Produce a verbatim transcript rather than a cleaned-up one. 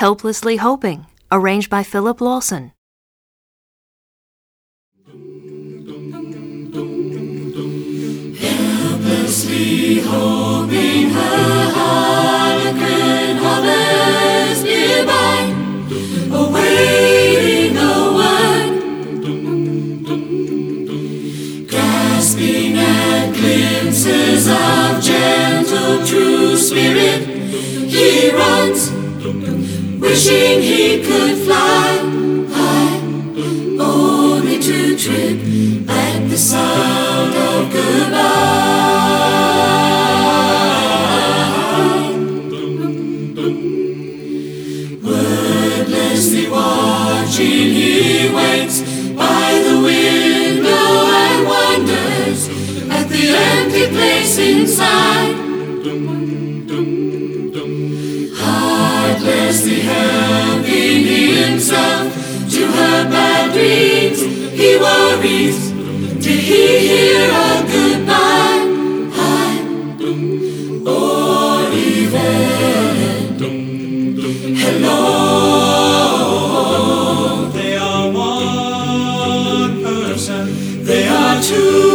Helplessly Hoping, arranged by Philip Lawson. Helplessly hoping her harlequin hovers nearby, awaiting a word, grasping at glimpses of gentle true spirit, he runs, wishing he could fly high, only to trip at the sound of goodbye. Wordlessly watching, he waits by the window and wonders at the empty place inside. Heartlessly helping himself to her bad dreams, he worries, did he hear a goodbye? Hi, or even hello? They are one person, they are two.